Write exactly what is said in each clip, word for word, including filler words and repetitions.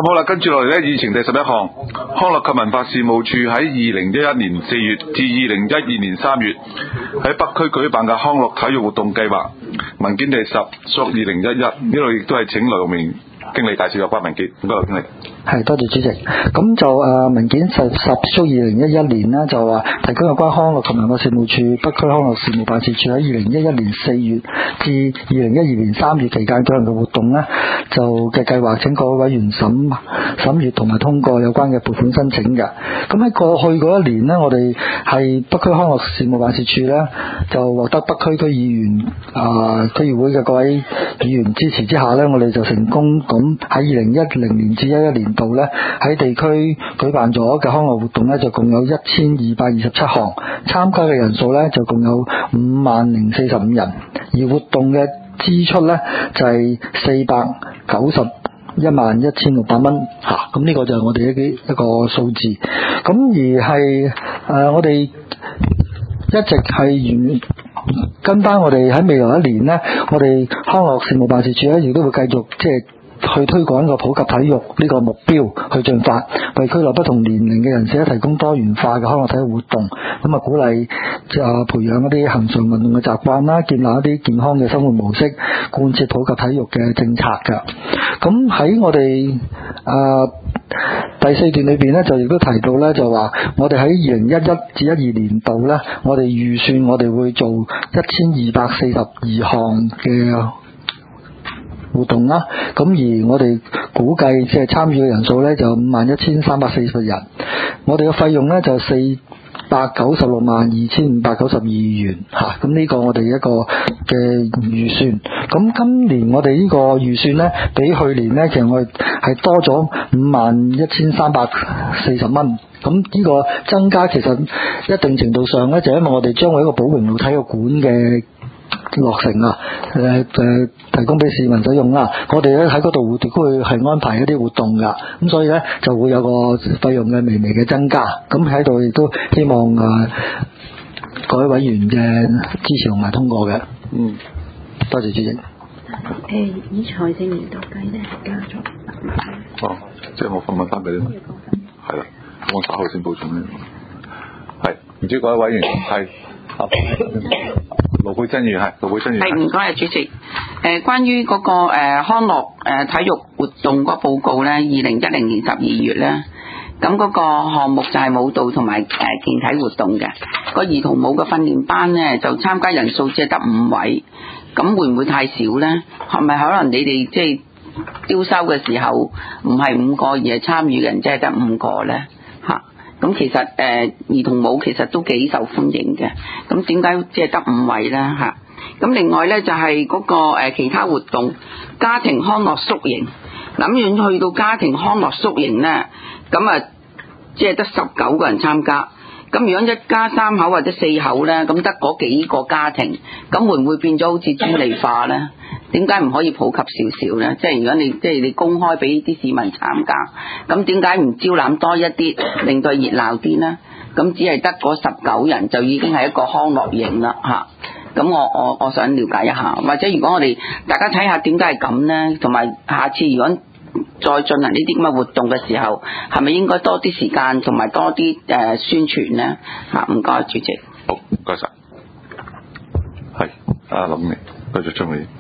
好啦，跟住落嚟呢，議程第十一項，康樂及文化事務處喺二零一一年四月至二零一二年三月喺北區舉辦嘅康樂體育活動計劃文件第十屬二零一一，呢度亦都係請劉玉明經理介紹有關文件。唔該，劉經理。 係，多謝主席。咁就誒、呃、文件十十屬二零一一年啦，就話提供有關康樂及文化事務處北區康樂事務辦事處喺二零一一年四月至二零一二年三月期間舉行嘅活動呢，就嘅計劃請各位委員審審閱同埋通過有關嘅撥款申請嘅。咁喺過去嗰一年呢，我哋係北區康樂事務辦事處呢，就獲得北區區議員啊區議會嘅各位議員支持之下呢，我哋就成功咁喺二零一零年至一一年度咧喺地區舉辦咗嘅康樂活動咧，就共有一千二百二十七項，參加嘅人數咧就共有五萬零四十五人，而活動嘅支出咧就係四百九十一萬一千六百蚊吓，咁、啊、呢個就係我哋一啲一個數字。咁而係誒、呃、我哋一直係原跟翻我哋喺未來一年咧，我哋康樂事務辦事處咧亦都會繼續即係去推廣一個普及體育呢個目標去進發，為區內不同年齡嘅人士咧提供多元化嘅康樂體育活動，咁啊鼓勵就培養一啲恆常運動嘅習慣啦，建立一啲健康嘅生活模式，貫徹普及體育嘅政策㗎。咁喺我哋誒、呃、第四段裏邊咧，就亦都提到咧，就話我哋喺二零一一至一二年度咧，我哋預算我哋會做一千二百四十二項嘅活動啦，咁而我哋估計即係參與嘅人數呢，就五萬一千三百四十人，我哋嘅費用呢，就四百九十六萬二千五百九十二元嚇，咁呢個我哋一個嘅預算。咁今年我哋呢個預算呢，比去年呢，其實我哋係多咗五萬一千三百四十蚊。咁呢個增加其實一定程度上呢，就因為我哋將會一個寶榮路體育館嘅落成啊，誒、呃、誒提供俾市民使用啦。我哋咧喺嗰度亦都會係安排一啲活動噶，咁所以咧就會有個費用嘅微微嘅增加。咁喺度亦都希望啊、呃、各位委員嘅支持同埋通過嘅。嗯，多謝主席。誒、 呃，以財政年度計咧係加咗。 哦，即係我問問翻俾你。係啦，我稍後先補充咧。係，唔知各位委員係。盧佩珍議員係，盧佩珍議員係，唔該啊，主席。誒、呃，關於嗰、那個誒、呃、康樂誒、呃、體育活動嗰個報告咧，二零一零年十二月咧，咁嗰個項目就係舞蹈同埋誒健體活動嘅。個兒童舞嘅訓練班咧，就參加人數只係得五位，咁會唔會太少咧？係咪可能你哋即係招收嘅時候唔係五個，而係參與嘅人即係得五個咧？嚇？咁其實誒、呃、兒童舞其實都幾受歡迎嘅，咁點解即係得五位咧嚇？咁另外咧就係、是、嗰、那個、呃、其他活動，家庭康樂宿營，諗遠去到家庭康樂宿營咧，咁啊即係得十九個人參加。咁如果一家三口或者四口咧，咁得嗰幾個家庭，咁會唔會變咗好似專利化咧？點解唔可以普及少少咧？即係如果你即係你公開俾啲市民參加，咁點解唔招攬多一啲，令到熱鬧啲咧？咁只係得嗰十九人就已經係一個康樂營啦嚇。咁我我我想了解一下，或者如果我哋大家睇下點解係咁咧，同埋下次如果再進行呢啲咁嘅活動嘅時候，係咪應該多啲時間同埋多啲誒、呃、宣傳咧？嚇，唔該主席。好，唔該晒。係，阿林明，繼續張美。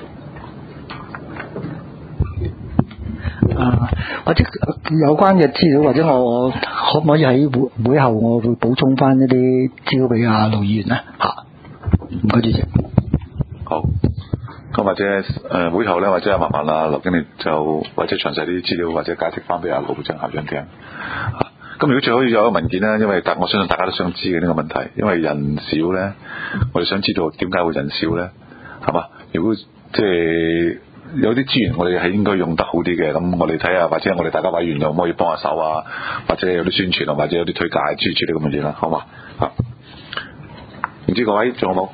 啊，或者有關嘅資料，或者我我可唔可以喺會會後我會補充翻一啲資料俾阿盧議員咧？嚇，唔該主席。 好。咁或者誒、呃、會後咧，或者麻煩啊劉經理就或者詳細啲資料或者解釋翻俾阿盧振校長聽。嚇、啊，咁如果最好要有一個文件咧，因為大我相信大家都想知嘅呢、這個問題，因為人少咧，我哋想知道點解會人少咧，係嘛？如果即係有啲資源，我哋係應該用得好啲嘅，咁我哋睇下，或者我哋大家委員又可唔可以幫下手啊？或者有啲宣傳啊，或者有啲推介諸如此類咁嘅嘢啦，好嘛？嚇，唔知各位仲有冇？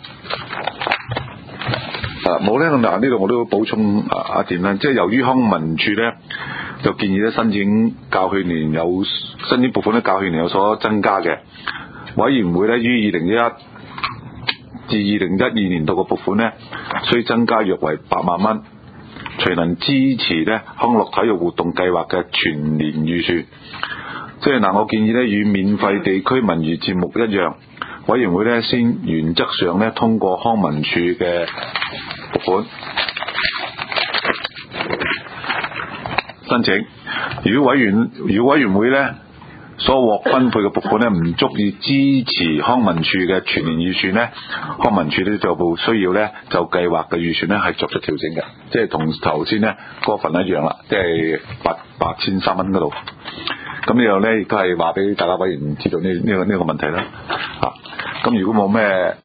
啊冇咧，嗱呢度我都補充啊一點啦，即係由於康文署咧就建議咧申請較去年有申請撥款咧較去年有所增加嘅，委員會咧於二零一一至二零一二年度嘅撥款咧需增加約為八萬蚊， 除能支持咧康樂體育活動計劃嘅全年預算。即係嗱，我建議咧與免費地區文娛節目一樣，委員會咧先原則上咧通過康文署嘅撥款申請。如果委員如果委員會咧所獲分配嘅撥款咧唔足以支持康文署嘅全年預算咧，康文署咧就部需要咧就計劃嘅預算咧係作出調整嘅，即係同頭先咧嗰份一樣啦，即係八八千三蚊嗰度。咁呢樣咧亦都係話俾大家委員知道呢呢個呢個問題啦。啊，咁如果冇咩